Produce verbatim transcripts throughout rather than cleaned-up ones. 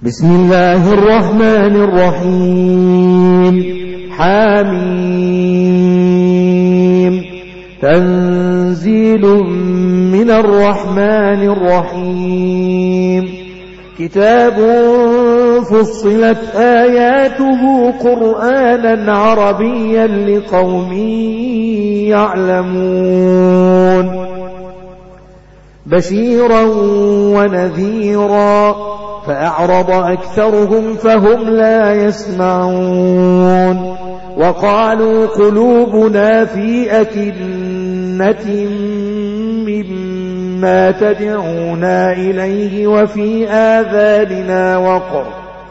بسم الله الرحمن الرحيم. حميم. تنزيل من الرحمن الرحيم. كتاب فصلت آياته قرآنا عربيا لقوم يعلمون بشيرا ونذيرا فأعرض أكثرهم فهم لا يسمعون. وقالوا قلوبنا في أكنة مما تدعونا إليه وفي آذاننا وقر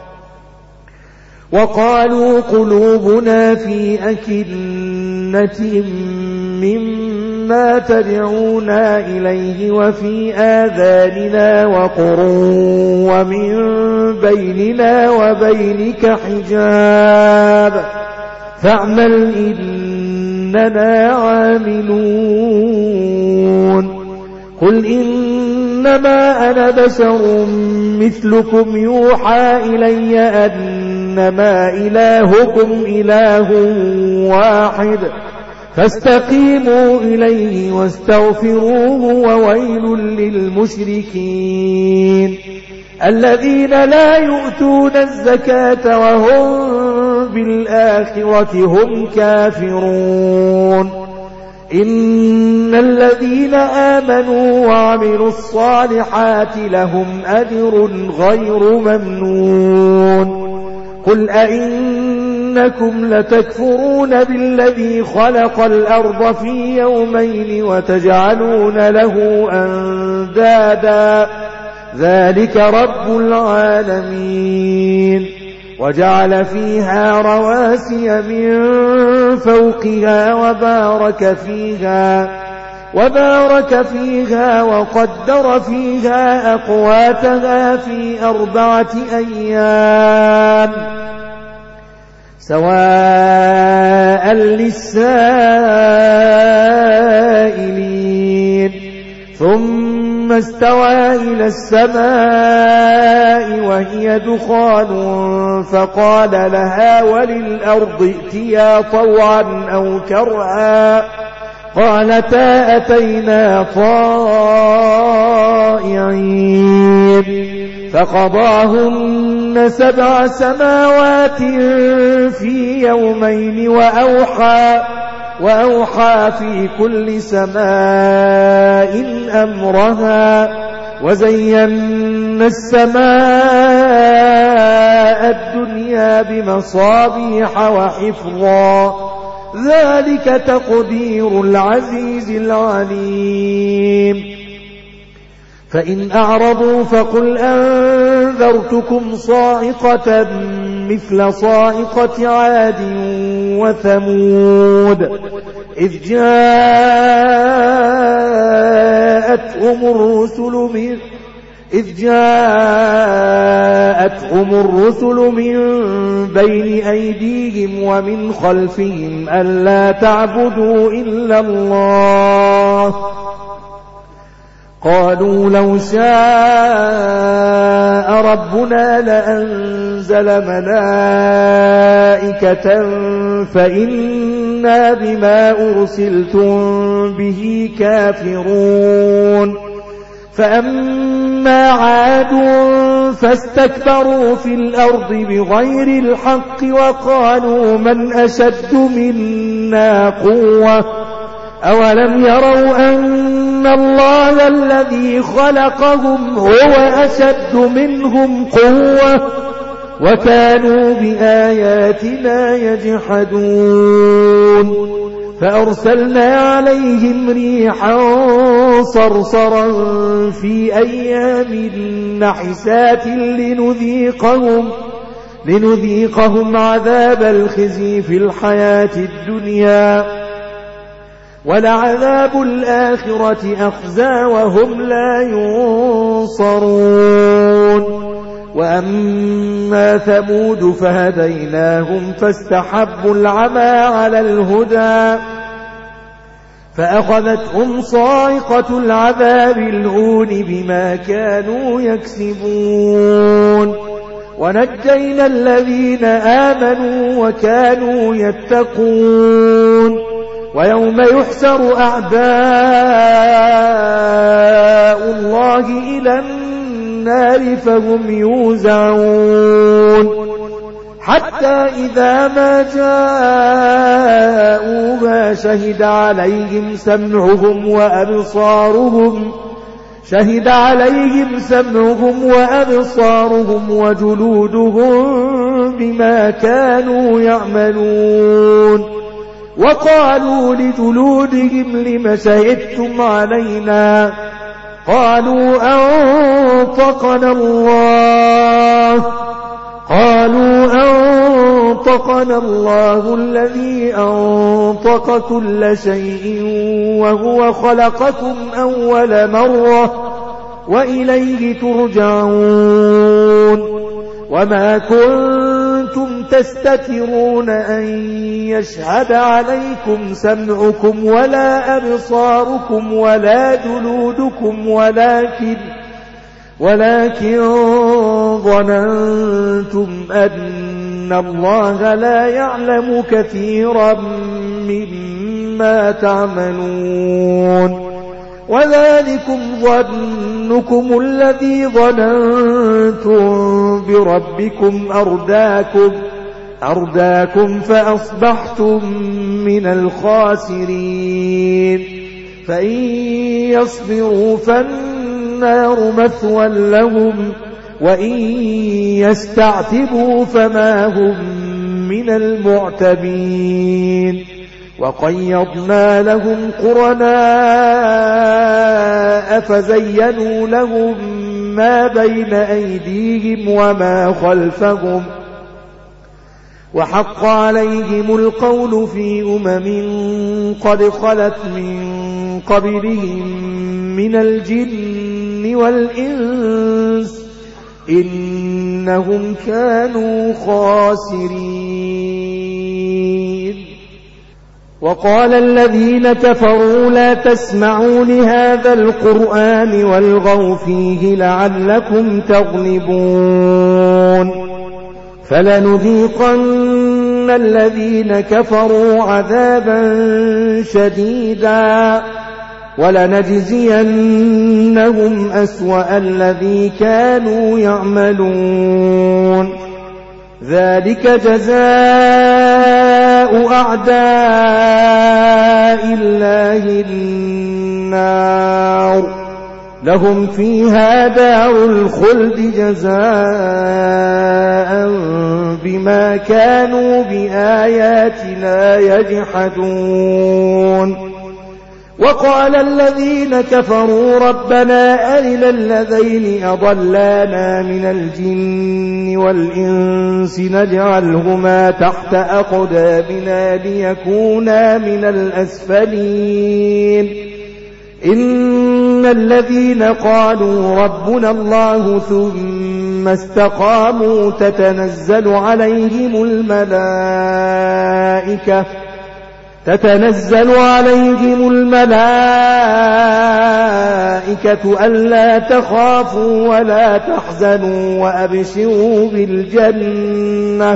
وقالوا قلوبنا في أكنة مما تدعونا إليه وفي آذاننا وقر ومن بيننا وبينك حجاب فاعمل إننا عاملون. قل إنما أنا بشر مثلكم يوحى إلي أنما إلهكم إله واحد فاستقيموا إليه واستغفروه وويل للمشركين الذين لا يؤتون الزكاة وهم بالآخرة هم كافرون. إن الذين آمنوا وعملوا الصالحات لهم أجر غير ممنون. قل أئنكم لتكفرون بالذي خلق الأرض في يومين وتجعلون له أندادا ذلك رب العالمين. وجعل فيها رواسي من فوقها وبارك فيها وبارك فيها وقدر فيها أقواتها في أربعة أيام سواء للسائلين. ثم استوى إلى السماء وهي دخان فقال لها وللأرض ائتيا طوعا أو كرها قالتا أتينا طائعين فقضاهن سبع سماوات في يومين وأوحى وأوحى في كل سماء أمرها وزينا السماء الدنيا بمصابيح وحفظا ذلك تقدير العزيز العليم. فإن أعرضوا فقل أنذرتكم صاعقة مثل صاعقة عاد وثمود إذ جاءتهم الرسل من إذ جاءتهم الرسل من بين أيديهم ومن خلفهم ألا تعبدوا إلا الله قالوا لو شاء ربنا لأنزل ملائكة فإنا بما أرسلتم به كافرون. فأما عاد فاستكبروا في الأرض بغير الحق وقالوا من أشد منا قوة أولم يروا أن الله الذي خلقهم هو أشد منهم قوة وكانوا بآياتنا يجحدون. فأرسلنا عليهم ريحا صرصرا في أيام نحسات لنذيقهم لنذيقهم عذاب الخزي في الحياة الدنيا ولعذاب الآخرة أخزى وهم لا ينصرون. وأما ثمود فهديناهم فاستحبوا العمى على الهدى فأخذتهم صاعقة العذاب الهون بما كانوا يكسبون. ونجينا الذين آمنوا وكانوا يتقون ويوم يحشر أعداء الله إلى النار فهم يوزعون حتى إذا ما جاءوها شهد عليهم سمعهم وأبصارهم شهد عليهم سمعهم وأبصارهم وجلودهم بما كانوا يعملون وقالوا لجلودهم لم شهدتم علينا قالوا أنطقنا الله قالوا أنطقنا الله الذي أنطق كل شيء وهو خلقكم أول مرة وإليه ترجعون وما كنتم تستترون أن يشهد عليكم سمعكم ولا أبصاركم ولا جلودكم ولكن ولكن ظننتم أن الله لا يعلم كثيرا مما تعملون وذلكم ظنكم الذي ظننتم بربكم أرداكم أرداكم فأصبحتم من الخاسرين فإن يصبروا فالنار مثوى لهم وإن يستعتبوا فما هم من المعتبين وقيضنا لهم قرناء فزينوا لهم ما بين أيديهم وما خلفهم وحق عليهم القول في أمم قد خلت من قبلهم من الجن والإنس إنهم كانوا خاسرين وقال الذين كفروا لا تسمعوا لهذا القرآن والغوا فيه لعلكم تغلبون فلنذيقن الذين كفروا عذابا شديدا ولنجزينهم أسوأ الذي كانوا يعملون ذلك جزاء أعداء الله النار لهم فيها دار الخلد جزاء بما كانوا بآياتنا يجحدون وقال الذين كفروا ربنا أرنا الذين أضلانا من الجن والإنس نجعلهما تحت أقدامنا ليكونا من الأسفلين إن الذين قالوا ربنا الله ثم استقاموا تتنزل عليهم الملائكة تتنزل عليهم الملائكة ألا تخافوا ولا تحزنوا وأبشروا بالجنة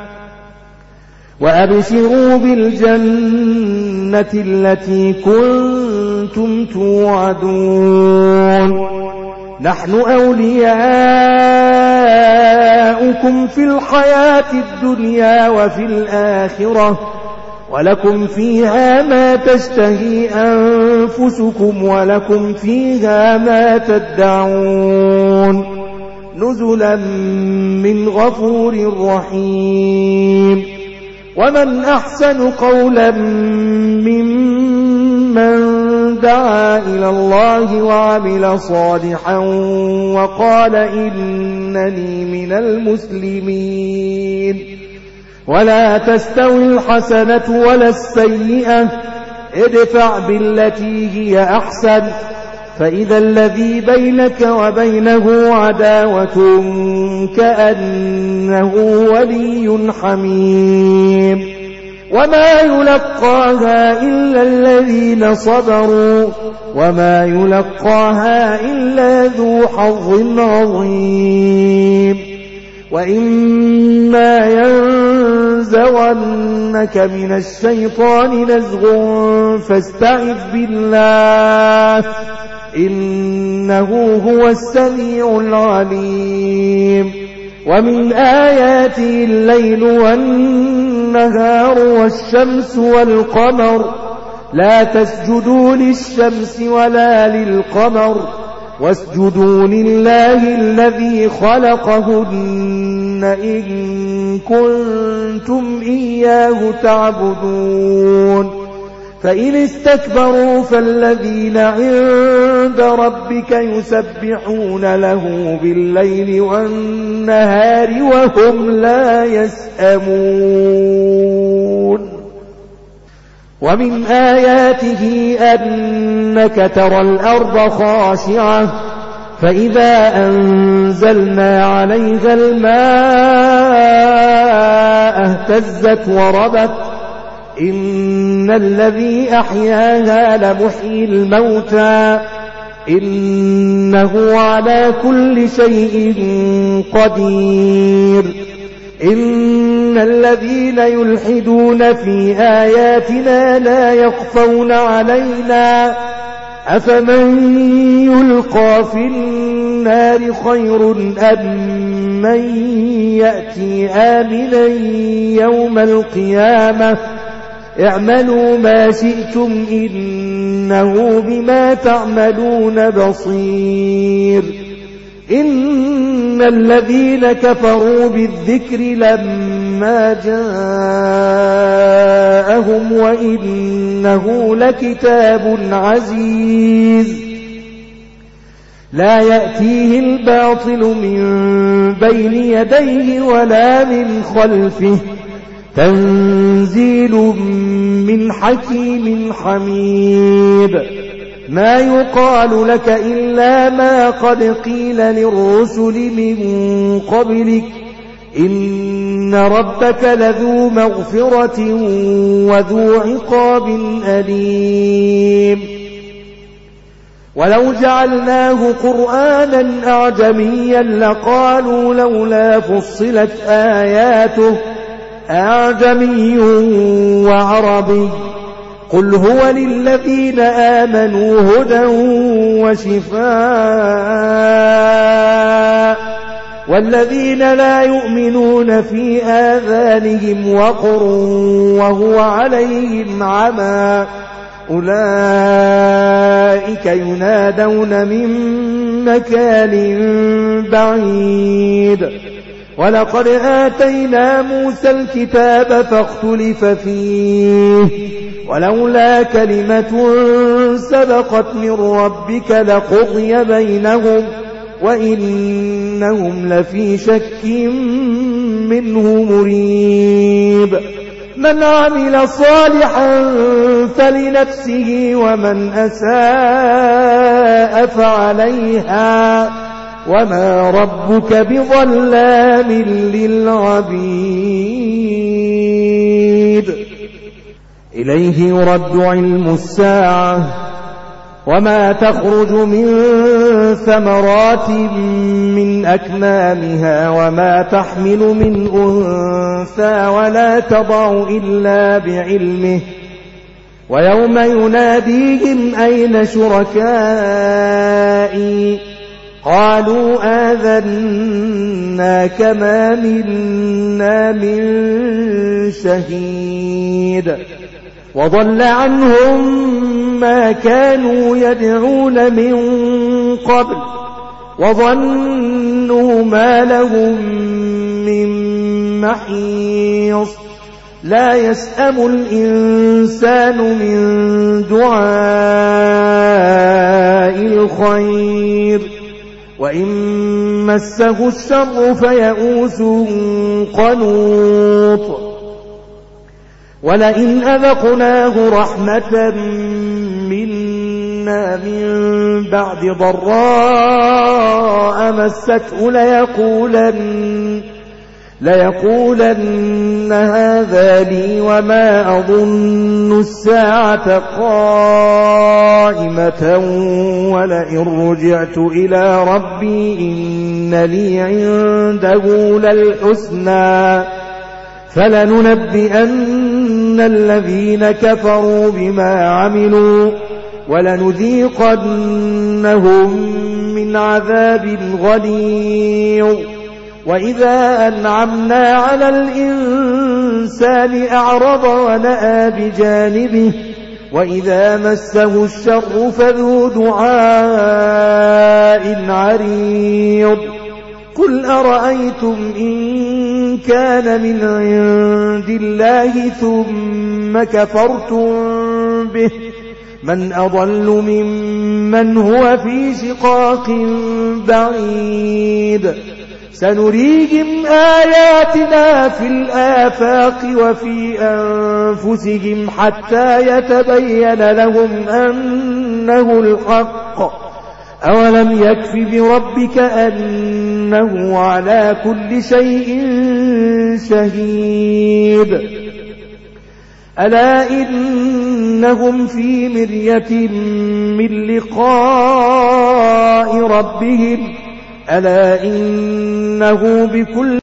وأبشروا بالجنة التي كنتم توعدون نحن أولياؤكم في الحياة الدنيا وفي الآخرة ولكم فيها ما تشتهي أنفسكم ولكم فيها ما تدعون نزلا من غفور رحيم ومن أحسن قولا ممن دعا إلى الله وعمل صالحا وقال إنني من المسلمين ولا تستوي الحسنة ولا السيئة ادفع بالتي هي أحسن فإذا الذي بينك وبينه عداوة كأنه ولي حميم وما يلقاها إلا الذين صبروا وما يلقاها إلا ذو حظ عظيم وإما ينزغنك من الشيطان نزغ فاستعذ بالله إنه هو السميع العليم ومن آياته الليل والنهار والشمس والقمر لا تسجدوا للشمس ولا للقمر واسجدوا لله الذي خلقهن إن كنتم إياه تعبدون فإن استكبروا فالذين عند ربك يسبحون له بالليل والنهار وهم لا يسأمون ومن آياته أنك ترى الأرض خاشعة فإذا أنزلنا عليها الماء اهتزت وربت إن الذي أحياها لمحيي الموتى إنه على كل شيء قدير إن الذين يلحدون في آياتنا لا يخفون علينا أفمن يلقى في النار خير أم من يأتي آمنا يوم القيامة اعملوا ما شئتم إنه بما تعملون بصير إن الذين كفروا بالذكر لما جاءهم وإنه لكتاب عزيز لا يأتيه الباطل من بين يديه ولا من خلفه تنزيل من حكيم حميد ما يقال لك إلا ما قد قيل للرسل من قبلك إن ربك لذو مغفرة وذو عقاب أليم ولو جعلناه قرآنا أعجميا لقالوا لولا فصلت آياته أعجمي وعربي قل هو للذين آمنوا هدى وشفاء والذين لا يؤمنون في آذانهم وقر وهو عليهم عمى أولئك ينادون من مكان بعيد ولقد آتينا موسى الكتاب فاختلف فيه ولولا كلمة سبقت من ربك لقضي بينهم وإنهم لفي شك منه مريب من عمل صالحا فلنفسه ومن أساء فعليها وما ربك بظلام للعبيد إليه يرد علم الساعة وما تخرج من ثمرات من أكمامها وما تحمل من أنثى ولا تضع إلا بعلمه ويوم يناديهم أين شركائي قالوا آذناك ما منا من شهيد وضل عنهم ما كانوا يدعون من قبل وظنوا ما لهم من محيص لا يسأم الإنسان من دعاء الخير وإن مسه الشر فيئوس قنوط ولئن أذقناه رحمة منا من بعد ضراء مسته ليقولن, ليقولن هذا لي وما أظن الساعة قائمة ولئن رجعت إلى ربي إن لي عنده للحسنى فلننبئن الذين كفروا بما عملوا ولنذيقنهم من عذاب غليظ. وإذا أنعمنا على الإنسان أعرض ونأى بجانبه وإذا مسه الشر فذو دعاء عريض. قل أرأيتم إن كان من عند الله ثم كفرتم به من أضل ممن هو في شقاق بعيد. سنريهم آياتنا في الآفاق وفي أنفسهم حتى يتبين لهم أنه الحق. أولم يكف بربك أنه على كل شيء شهيد. ألا إنهم في مرية من لقاء ربهم ألا إنه بكل